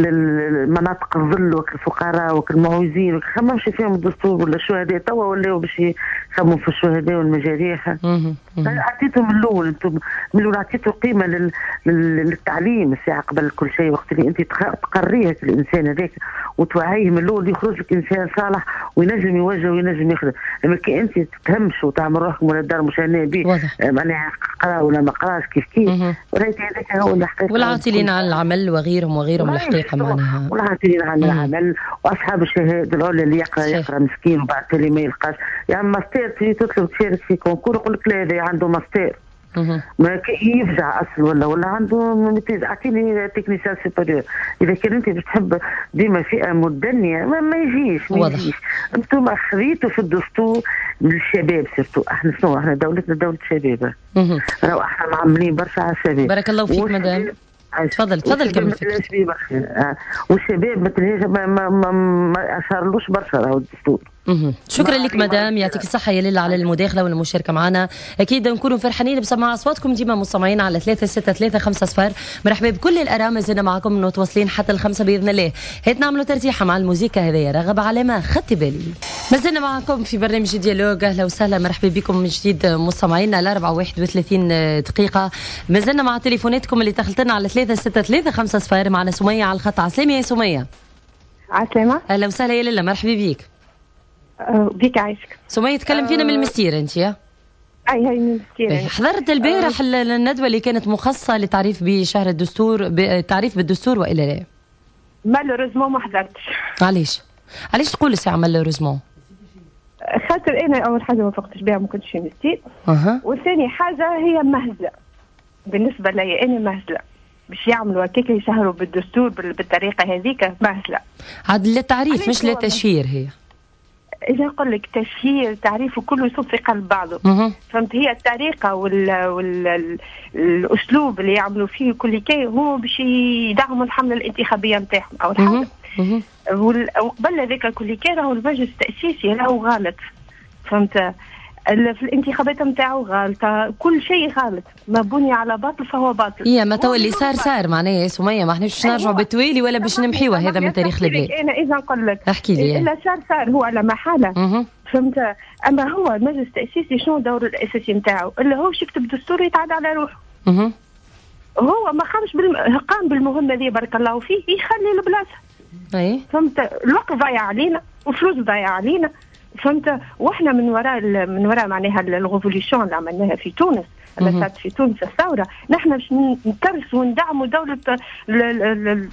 المناطق الظل وكالفقراء وكالمعوزين خممش فيهم الدستور، ولا الشهداء توا ولاو باش يخمموا في الشهداء والمجاريح. عطيتهم من الاول، انتم من الاول عطيتوا قيمه لل... للتعليم الساعه قبل كل شيء، وقت اللي انت تقريه الانسان هذاك وتوعيه من الاول يخرج لك انسان صالح وينجم يوجه وينجم يخدم. لما كي انت تتهمش وتعمل روحك ولا الدار مش انا بيه معناها قرا ولا ما قراش كيف كيف، ولكن هذاك هو الحقيقه. والعاطلين عن العمل وغيرهم وغيرهم الحقيقه معناها، والعاطلين عن العمل واصحاب الشهاده العليا اللي يقرا يقرا مسكين وبعد تالي ما يلقاش، يعني ماستر تجي تطلب تشارك في كونكور يقول لك لا هذا عنده ماستر ما يفجع اصل ولا ولا عنده ميتيز. اعطيني تكنيسيان سوبيريور. اذا كان انت بتحب ديما فئه مدنيه ما, ما يجيش ما يجيش. انتم خذيتوا في الدستور للشباب سيرتو. احنا شنو احنا دولتنا دوله شباب، راهو احنا معملين برشا على الشباب. بارك الله فيك مدام. تفضل تفضل كمل فكرتك. والشباب مثل ما ما ما, ما اشارلوش برشا راهو الدستور. شكرا لك مدام، يعطيك الصحة يا ليلى على المداخلة والمشاركة معنا. أكيد نكونوا فرحانين بسماع أصواتكم ديما مستمعين على ثلاثة ستة ثلاثة خمسة صفر. مرحبا بكل الآراء، مازلنا معكم متواصلين حتى الخمسة بإذن الله. هات نعملوا ترتيحة مع الموسيقى هذه رغب على ما خدت بالي. مازلنا معكم في برنامج ديالوج، أهلا وسهلا مرحبا بكم من جديد مستمعينا. الأربعة واحد وثلاثين دقيقة مازلنا مع تليفوناتكم اللي دخلتنا على ثلاثة ستة ثلاثة خمسة صفر. معنا سمية على الخط. عسلامة يا سمية. عسلامة. أهلا وسهلا يا ليلى، مرحبا بيك. بيك عايشك. سمية تكلم فينا من المستير انت يا؟ اي هاي من المستير. حضرت البارح أه الندوة اللي كانت مخصصة لتعريف بشهر الدستور، بالتعريف بالدستور والا لا؟ مالوريزمون ما حضرتش. علاش؟ علاش تقول الساعة مالوريزمون؟ خاطر انا اول حاجة ما فقتش بها، ما كنتش في المستير. اها. وثاني حاجة هي مهزلة بالنسبة لي، انا مهزلة باش يعملوا هكاك يسهروا بالدستور بالطريقة هذيك، مهزلة. عاد للتعريف مش للتشهير هي. إذا نقول لك تشهير تعريف كله يصب في قلب بعضه. مه. فهمت؟ هي الطريقة والأسلوب اللي يعملوا فيه كل كي هو باش يدعموا الحملة الانتخابية نتاعهم أو الحاجة. وقبل هذاك كل كي راهو المجلس التأسيسي راهو غلط. فهمت؟ في الانتخابات نتاعو غالطة، كل شيء غلط، ما بني على باطل فهو باطل. هي ما تو اللي صار صار معناها يا سمية، ما احناش باش نرجعوا بالتوالي ولا باش نمحيوه هذا من تاريخ البلاد. انا اذا نقول لك احكي لي الا صار صار هو على محاله. مه. فهمت؟ اما هو المجلس التأسيسي شنو دور الاساسي نتاعو؟ اللي هو باش يكتب دستور يتعدى على روحه. مه. هو ما قامش بالم... قام بالمهمه ذي بارك الله فيه، يخلي البلاصه. اي فهمت؟ الوقت ضايع علينا وفلوس ضايع علينا. فهمت؟ واحنا من وراء من وراء معناها الريفوليوشن اللي عملناها في تونس، اللي صارت في تونس الثوره، نحن باش نكرسوا وندعموا دوله الدوله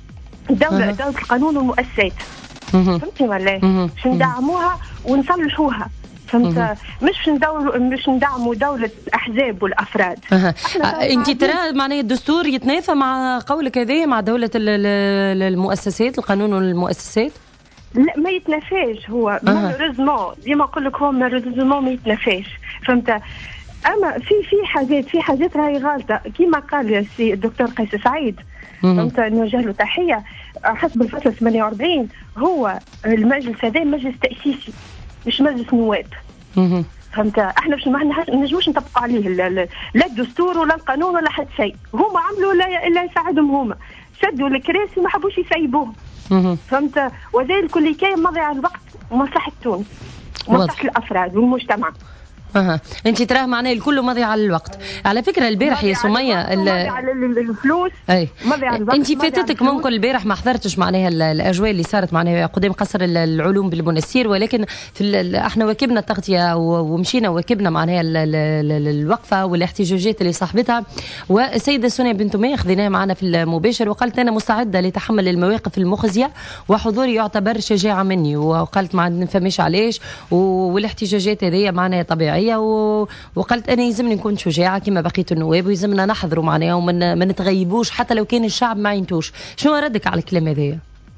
دوله القانون والمؤسسات. فهمتي ولا؟ باش ندعموها ونصلحوها. فهمت؟ مش ندور مش ندعموا دولة أحزاب والأفراد. أه. أنت ترى معناه الدستور يتنافى مع قولك هذه مع دولة المؤسسات، القانون والمؤسسات؟ لا ما يتنافاش هو. أه. مالوريزمون ديما نقول لك هو مالوريزمون ما يتنافاش. فهمت؟ اما في في حاجات في حاجات راهي غالطه كيما قال السي الدكتور قيس سعيد. فهمت؟ نوجه له تحيه. حسب الفصل ثمانية وأربعين هو المجلس هذا مجلس تاسيسي مش مجلس نواب. فهمت؟ احنا باش ما نجموش نطبقوا عليه لا الدستور ولا القانون ولا حتى شيء. هما عملوا لا الا يساعدهم، هما شدوا الكراسي وما حبوش يسيبوهم. فهمت؟ وذلك كل كي مضيع الوقت ومصلحة تونس ومصلحة الأفراد والمجتمع. اها انت تراه معناه الكل مضيع على الوقت. على فكره البارح يا سميه مضيع على الفلوس. اي انت فاتتك ممكن البارح ما حضرتش معناها الاجواء اللي صارت معناها قدام قصر العلوم بالمنستير، ولكن في احنا واكبنا التغطيه ومشينا واكبنا معناها الوقفه والاحتجاجات اللي صاحبتها. والسيده سونيا بنت مي خذيناها معنا في المباشر وقالت انا مستعده لتحمل المواقف المخزيه وحضوري يعتبر شجاعه مني، وقالت ما نفهمش علاش والاحتجاجات هذه معناها طبيعيه الشرعيه و... وقلت انا يلزمني نكون شجاعه كما بقيه النواب ويلزمنا نحضروا معناها وما ما نتغيبوش حتى لو كان الشعب ما ينتوش. شنو ردك على الكلام هذايا؟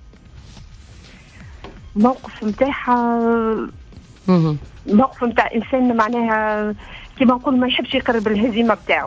موقف نتاعها موقف نتاع انسان معناها كيما نقول ما يحبش يقرب الهزيمه بتاعه.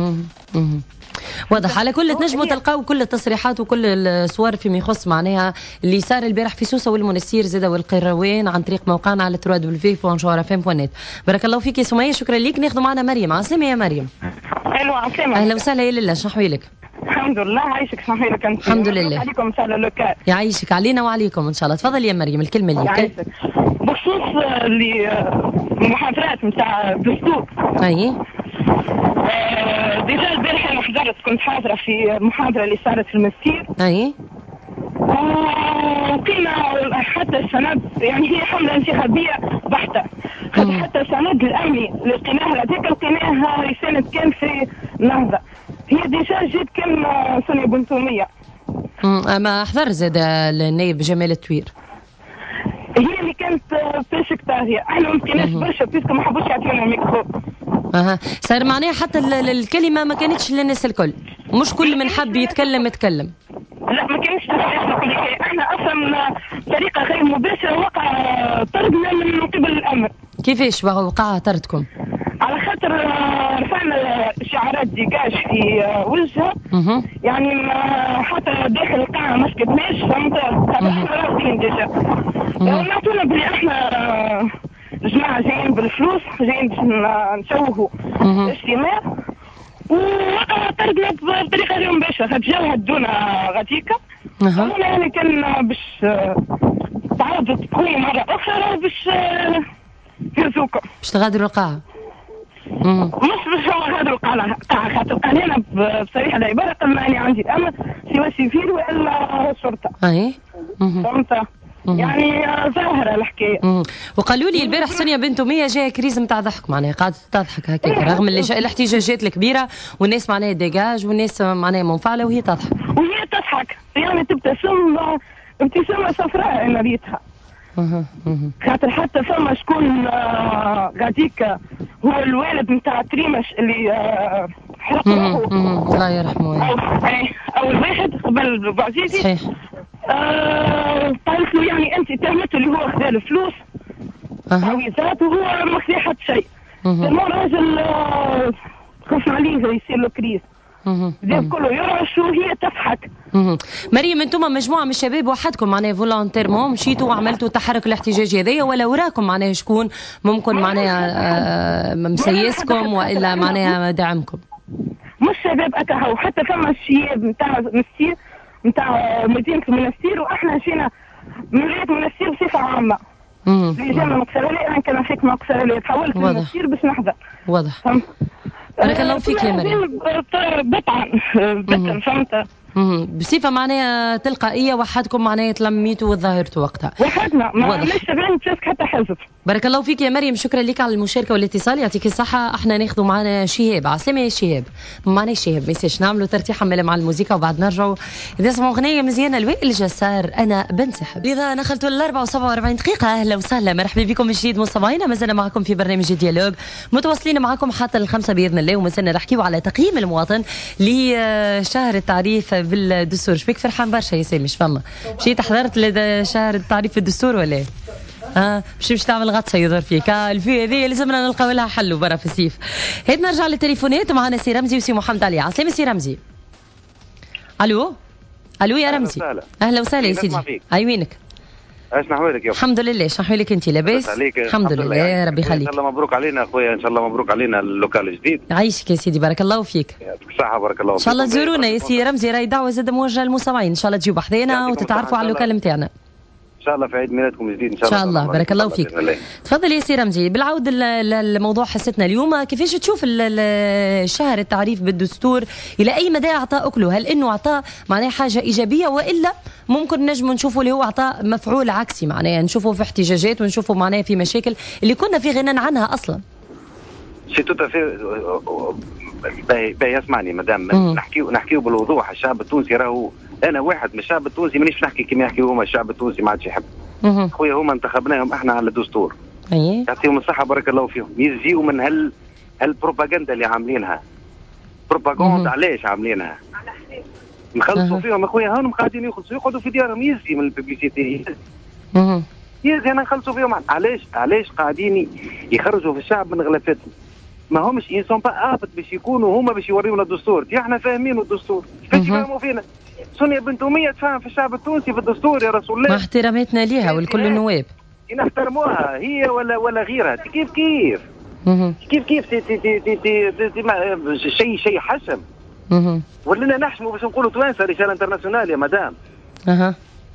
واضح. على كل تنجموا تلقاو كل التصريحات وكل الصور فيما يخص معناها اللي صار البارح في سوسه والمنستير زاده والقيروان عن طريق موقعنا على دبليو دبليو دبليو دوت جوهره اف ام دوت نت. بارك الله فيك يا سميه، شكرا ليك. ناخذوا معنا مريم. عسلامة يا مريم. الو عسلامة. اهلا وسهلا. يا لله شنو حوالك؟ الحمد لله. عايشك شنو حوالك انت؟ الحمد لله. عليكم ان شاء الله لوكال. يعيشك علينا وعليكم ان شاء الله. تفضل يا مريم الكلمه اللي يعيشك. بخصوص اللي المحاضرات نتاع الدستور. اي ديجا البارح انا حضرت، كنت حاضره في المحاضره اللي صارت في المسير. اي وقينا حتى السند، يعني هي حمله انتخابيه بحته، حتى السند الامني اللي لقيناه هذاك لقيناه يساند كان في النهضه. هي ديجا جات كان سونيا بنتوميه. ما حضر زاد النائب جمال التوير. هي اللي كانت في سكتاريا، احنا ما لقيناش برشا بيسكو ما حبوش يعطيونا الميكرو. اها صار معناها حتى الكلمه ما كانتش للناس الكل، مش كل من حب يتكلم يتكلم. لا ما كانش تسمح كل شيء، احنا اصلا بطريقه غير مباشره وقع طردنا من قبل الامر. كيفاش وقع طردكم؟ على خاطر رفعنا شعارات ديكاش في وجهها، يعني حتى داخل القاعه ما سكتناش، فهمت؟ احنا راضيين ديجا. نعطونا بلي احنا جماعه جايين بالفلوس، جايين باش نشوهوا الاجتماع، ووقع طردنا بطريقه غير مباشره، جاو هدونا غاديكا. قالوا يعني كان باش تعاودوا تقوي مره اخرى باش يهزوكم، باش تغادروا القاعه. مش باش غادروا القاعه، خاطر قال لنا بصريح العباره قال ماني عندي الامر سوى سيفير والا شرطه. اي فهمت؟ يعني ظاهره الحكايه. مم. وقالوا لي البارح سونيا بنتوميه جايه كريز نتاع ضحك، معناها قاعده تضحك هكاك رغم اللي الاحتجاجات الكبيره والناس معناها ديجاج والناس معناها منفعله وهي تضحك. وهي تضحك يعني تبتسم ابتسامه صفراء انا ريتها. خاطر حتى فما شكون غاديك هو الوالد نتاع تريمش اللي حرق روحه. الله يرحمه. اول واحد قبل بوعزيزي. صحيح. آه قالت له يعني انت اتهمته اللي هو خذا الفلوس تعويضات وهو ما خذا حتى شيء. لما الراجل آه خفنا عليه يصير له كريز. جاب كله يرعش وهي تضحك. مريم انتم مجموعه من الشباب وحدكم معناها فولونتيرمون مشيتوا وعملتوا التحرك الاحتجاجي هذايا، ولا وراكم معناها شكون ممكن معناها مسيسكم والا معناها دعمكم؟ مش شباب اكا، وحتى فما الشياب نتاع مسير نتاع مدينه المنستير، واحنا مشينا من ولايه المنستير بصفه عامه. اللي جانا مقصرالي انا كان فيك مقصرالي تحولت للمنستير باش نحضر. واضح. بارك الله فيك يا مريم. بطعن بطعن فهمت؟ بصفة معناها تلقائية وحدكم معناها تلميتوا وظاهرتوا وقتها. وحدنا ما عملناش تبعين حتى حزب. بارك الله فيك يا مريم، شكرا لك على المشاركة والاتصال، يعطيك الصحة. احنا ناخذوا معنا شهاب. عسلامة يا شهاب. معنا شهاب ما يصيرش نعملوا ترتيحة مع الموسيقى وبعد نرجعوا نسمعوا أغنية مزيانة لوائل جسار أنا بنسحب. إذا دخلت الأربعة وسبعة وأربعين دقيقة أهلا وسهلا مرحبا بكم من جديد مستمعينا، ما زلنا معكم في برنامج ديالوج متواصلين معكم حتى الخمسة بإذن الله، وما زلنا نحكيوا على تقييم المواطن لشهر التعريف بالدستور. شبيك فرحان برشا يا سامي؟ مش فما مشيت حضرت شهر التعريف في الدستور ولا ايه؟ اه مش باش تعمل غطسه يظهر فيك. اه الفي هذه لازمنا نلقاو لها حل برا في السيف. هيد نرجع للتليفونات معنا سي رمزي وسي محمد علي. عسلامة سي رمزي. الو الو يا رمزي. اهلا وسهلا يا سيدي. اي وينك؟ ايش نحوالك يا الحمد لله. ايش نحوالك انت؟ لاباس؟ الحمد لله يا ربي يخليك. ان شاء الله مبروك علينا اخويا، ان شاء الله مبروك علينا اللوكال الجديد. يعيشك يا سيدي بارك الله فيك. يعطيك الصحه بارك الله فيك. ان شاء الله تزورونا يا سي رمزي، راهي دعوه زاد موجهه للمستمعين، ان شاء الله تجيو بحذانا وتتعرفوا على اللوكال نتاعنا. ان شاء الله في عيد ميلادكم الجديد ان شاء الله. ان شاء الله بارك الله فيك. تفضل يا سي رمزي. بالعود الموضوع حصتنا اليوم، كيفاش تشوف الشهر التعريف بالدستور؟ الى اي مدى اعطى اكله؟ هل انه اعطى معناها حاجه ايجابيه والا ممكن نجم نشوفوا اللي هو اعطى مفعول عكسي، معناها نشوفوا في احتجاجات ونشوفوا معناها في مشاكل اللي كنا في غنى عنها اصلا؟ سي توتا في باهي يسمعني مدام، نحكيو نحكيو بالوضوح. الشعب التونسي راهو انا واحد من الشعب التونسي، مانيش نحكي كما يحكيو هما الشعب التونسي ما عادش يحب. خويا هما انتخبناهم احنا على الدستور. يعطيهم الصحه بارك الله فيهم، يزيوا من هال هالبروباغندا اللي عاملينها. بروباغندا علاش عاملينها؟ نخلصوا فيهم اخويا، هانهم قاعدين يخلصوا يقعدوا في ديارهم، يزي من الببليسيتي. يزي انا نخلصوا فيهم. علاش علاش قاعدين يخرجوا في الشعب من غلفتهم؟ ما همش يسون با ابت باش يكونوا هما باش يوريونا الدستور. احنا فاهمين الدستور، كيفاش يفهموا فينا؟ سونيا بنت أمية تفهم في الشعب التونسي في الدستور يا رسول الله. مع احتراماتنا ليها ولكل النواب. نحترموها هي ولا ولا غيرها، كيف كيف كيف كيف تي تي تي تي تي تي شيء شيء حسم. ولنا نحشموا باش نقولوا توانسه رساله انترناسيونال يا مدام. اها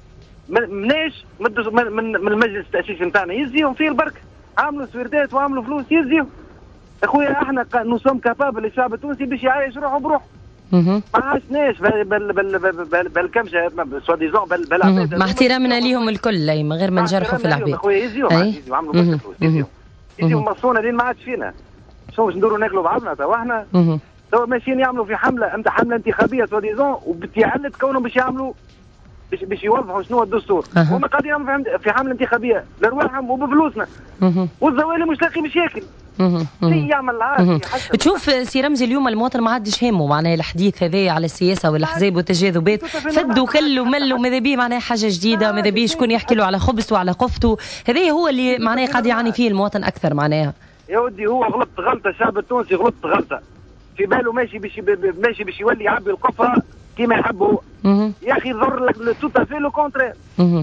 مناش من من المجلس التاسيسي نتاعنا يزيهم فيه البركه، عملوا سويردات وعملوا فلوس يزيهم. اخويا احنا نوسوم كابابل الشعب التونسي باش يعيش روحه بروحه. ما عشناش بال بال بال بالكمشه سوا ديزون بالعباد. مع احترامنا ليهم الكل من غير ما نجرحوا في العباد. اخويا يزيهم يزيهم عملوا برشا فلوس يزيهم يزيهم مصونا لين ما عادش فينا. شنو باش ندوروا ناكلوا بعضنا توا احنا؟ توا ماشيين يعملوا في حمله انت حمله انتخابيه سوا ديزون وبتعلت كونهم باش يعملوا باش باش يوضحوا شنو الدستور. هما قاعدين يعملوا في حمله انتخابيه لارواحهم وبفلوسنا. والزوالي مش لاقي باش ياكل. يعمل عادي. تشوف سي رمزي اليوم المواطن ما عادش همه معناها الحديث هذا على السياسه والاحزاب والتجاذبات، فدوا كلوا ملوا ماذا بيه معناها حاجه جديده، ماذا بيه شكون يحكي له على خبزته وعلى قفته. هذا هو اللي معناها قاعد يعاني فيه المواطن اكثر معناها. يا ودي هو غلط غلطه، الشعب التونسي غلط غلطه في باله ماشي باش ماشي باش يولي يعبي القفه كيما يحبوا. يا اخي ضر لك تو تافي لو كونترير.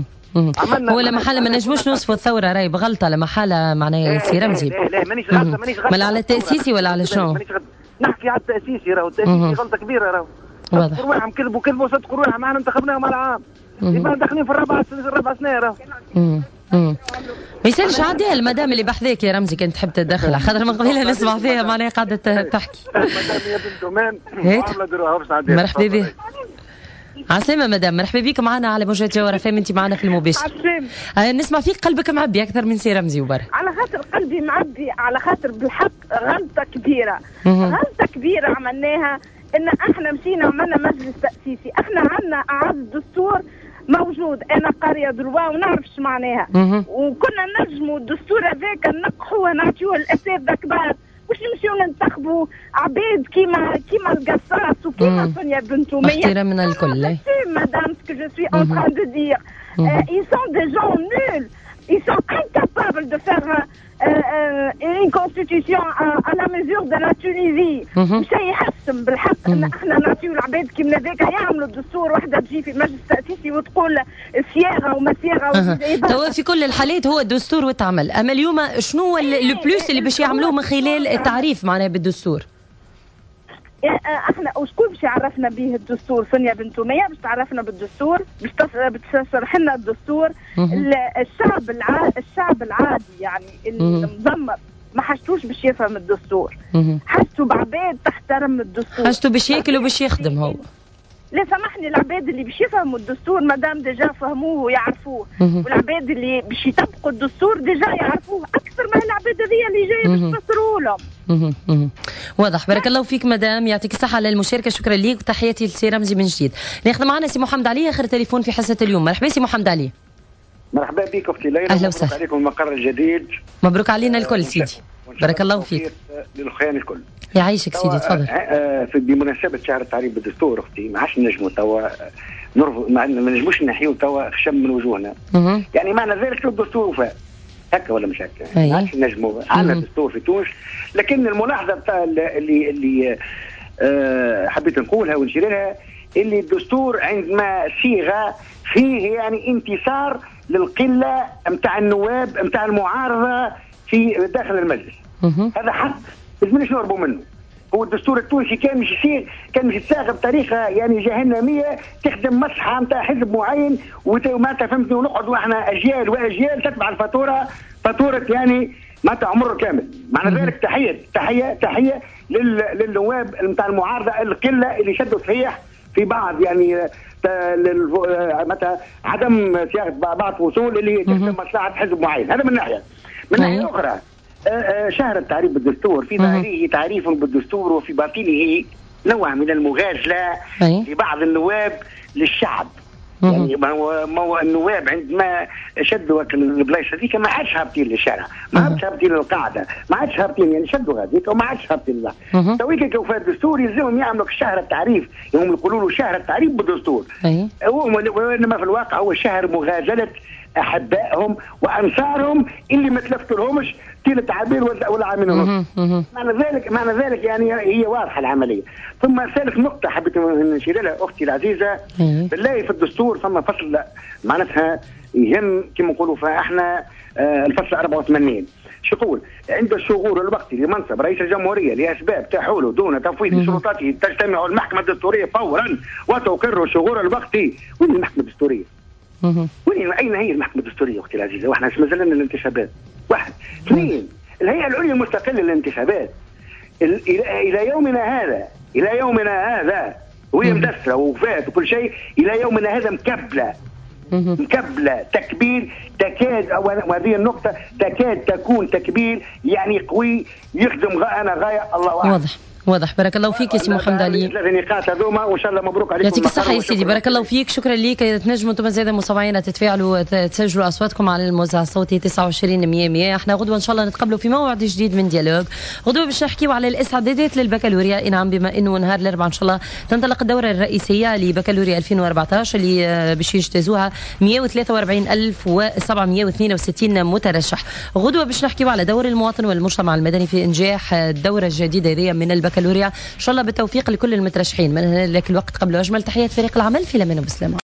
هو لما حاله ما نجموش نوصفوا الثوره راي بغلطه لما حاله معناها سي رمزي. لا لا مانيش غلطه مانيش غلطه. مال على التاسيسي ولا على شنو؟ نحكي على التاسيسي راهو التاسيسي غلطه كبيره راهو. واضح. روحهم كذبوا كذبوا صدقوا روحهم معنا انتخبناهم على عام. يبقى داخلين في الربع الربع سنه راهو. ما يسالش عادي المدام اللي بحذاك يا رمزي كانت تحب تدخل خاطر من قبيله نسمع فيها معناها قاعده تحكي. مدام يا بنت أمان عامله دروها باش نعديها. مرحبا بك. عسلامة مدام، مرحبا بك معنا على موجة جوهرة فام، انت معنا في المباشر. عسلامة. آه نسمع فيك قلبك معبي اكثر من سي رمزي وبر. على خاطر قلبي معبي، على خاطر بالحق غلطة كبيرة. غلطة كبيرة عملناها ان احنا مشينا عملنا مجلس تأسيسي، احنا عندنا اعاد دستور موجود، انا قارية دروا ونعرف ايش معناها. وكنا نجموا الدستور هذاك نقحوه نعطيوه الاساتذة كبار، مش نمشيو ننتخبوا عباد كيما كيما القصاص وكيما سونيا بنت أمية. احترامنا الكل. Madame, ce que je suis en train de dire. Mm-hmm. euh, ils sont des gens nuls. Ils sont incapables de faire euh, euh, une constitution à, à la mesure de la Tunisie. شيء يحسم بالحق ان احنا نعطيو العباد كيما ذاك يعملوا الدستور وحده تجي في مجلس تأسيسي وتقول صياغه وما صياغه. توا في كل الحالات هو الدستور وتعمل، اما اليوم شنو هو لو بلوس اللي باش يعملوه من خلال التعريف معناها بالدستور؟ احنا وشكون باش يعرفنا به الدستور؟ سونيا بنت أمية باش تعرفنا بالدستور، باش تشرح لنا الدستور. الشعب العادي الشعب العادي يعني المزمر ما حاجتوش باش يفهم الدستور، حاجته بعباد تحترم الدستور، حاجته باش ياكل وباش يخدم. هو لا سامحني، العباد اللي باش يفهموا الدستور مادام ديجا فهموه ويعرفوه، والعباد اللي باش يطبقوا الدستور ديجا يعرفوه اكثر من العباد هذيا اللي جايه باش تفسروا لهم. واضح. بارك الله فيك مدام، يعطيك الصحه على المشاركه، شكرا ليك وتحياتي لسي رمزي من جديد. ناخذ معنا سي محمد علي اخر تليفون في حصه اليوم. مرحبا سي محمد علي. مرحبا بك اختي ليلى. اهلا وسهلا. مبروك عليكم المقر الجديد. مبروك علينا الكل سيدي. بارك الله فيك. للخيان الكل. يعيشك سيدي تفضل. في بمناسبه شهر التعريف بالدستور اختي ما عادش نجموا توا نرفض، ما نجموش نحيو توا خشم من وجوهنا. يعني معنى ذلك الدستور وفاء هكا ولا مش هكا؟ ما عادش نجموا. عندنا دستور في تونس، لكن الملاحظه بتاع اللي اللي أه حبيت نقولها ونشير لها اللي الدستور عندما صيغه فيه يعني انتصار للقله نتاع النواب نتاع المعارضه في داخل المجلس. هذا حق لازمناش نهربوا منه. هو الدستور التونسي كان مش يصير، كان مش يتصاغ بطريقه يعني جهنميه تخدم مصلحه نتاع حزب معين ومعناتها فهمتني، ونقعدوا احنا اجيال واجيال تتبع الفاتوره فاتوره يعني معناتها عمر كامل. معنى ذلك تحيه تحيه تحيه للنواب نتاع المعارضه القله اللي شدوا صحيح في بعض يعني متى عدم صياغه بعض فصول اللي تخدم مصلحه حزب معين. هذا من ناحيه. من ناحيه اخرى شهر التعريف بالدستور في ظاهره تعريف بالدستور وفي باطنه نوع من المغازله لبعض النواب للشعب. يعني ما هو ما هو النواب عندما شدوا البلايص هذيك ما عادش هابطين للشارع، ما عادش هابطين للقاعده، ما عادش هابطين يعني شدوا هذيك وما عادش هابطين لا. تويك كيف فات الدستور يلزمهم يعملوا شهر التعريف، هم يقولوا له شهر التعريف بالدستور. وانما في الواقع هو شهر مغازله احبائهم وانصارهم اللي ما تلفتوا لهمش طيله عبير ولا عام ونص. معنى ذلك معنى ذلك يعني هي واضحه العمليه. ثم ثالث نقطه حبيت نشير لها اختي العزيزه، بالله في الدستور ثم فصل معناتها يهم كما نقولوا فاحنا آه الفصل أربعة وثمانين شو يقول؟ عند الشغور الوقتي لمنصب رئيس الجمهوريه لاسباب تحول دون تفويض سلطاته تجتمع المحكمه الدستوريه فورا وتقر الشغور الوقتي. وين المحكمه الدستوريه؟ وين اين هي المحكمه الدستوريه اختي العزيزه؟ واحنا ما زلنا الانتخابات. واحد اثنين الهيئه العليا المستقله للانتخابات الى الى يومنا هذا الى يومنا هذا وهي مدسره ووفات وكل شيء الى يومنا هذا مكبله مكبله تكبير تكاد وهذه النقطه تكاد تكون تكبير يعني قوي يخدم انا غايه الله اعلم. واضح واضح. بارك الله فيك يا سي محمد علي. ثلاث نقاط هذوما وان شاء الله مبروك عليكم. يعطيك الصحة يا سيدي، بارك الله فيك، شكرا ليك. تنجموا انتم زاده مستمعينا تتفاعلوا تسجلوا اصواتكم على الموزع الصوتي تسعة وعشرين مية مية. احنا غدوه ان شاء الله نتقابلوا في موعد جديد من ديالوج. غدوه باش نحكيوا على الاستعدادات للبكالوريا. نعم بما انه نهار الاربعاء ان شاء الله تنطلق الدوره الرئيسيه لبكالوريا ألفين وأربعطاش اللي باش يجتازوها مية وثلاثة وأربعين ألف وسبعمية واثنين وستين مترشح. غدوه باش نحكيوا على دور المواطن والمجتمع المدني في انجاح الدوره الجديده هذه من البكالوريا. ان شاء الله بالتوفيق لكل المترشحين. من هنالك الوقت قبل اجمل تحيات فريق العمل في لمن وبسلامه.